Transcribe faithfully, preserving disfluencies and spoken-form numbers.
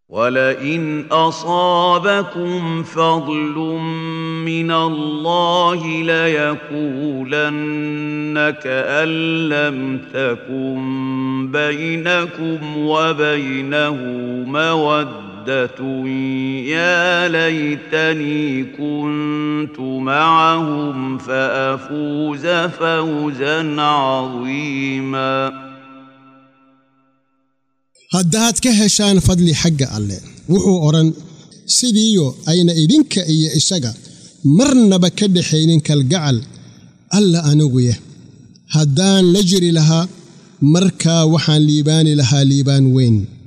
ولئن أصابكم فضل من الله ليقولن كأن لم تكن بينكم وبينه مودة يا ليتني كنت معهم فأفوز فوزا عظيما. haddaad ka heshaan fadli xagga alle wuxuu oran sidiiyo ayna idinka iyo isaga marnaba ka dhaxaynin kalgacal alla anigu yah haddaan la jiri lahaa markaa waxaan liibaani lahaa liibaan weyn.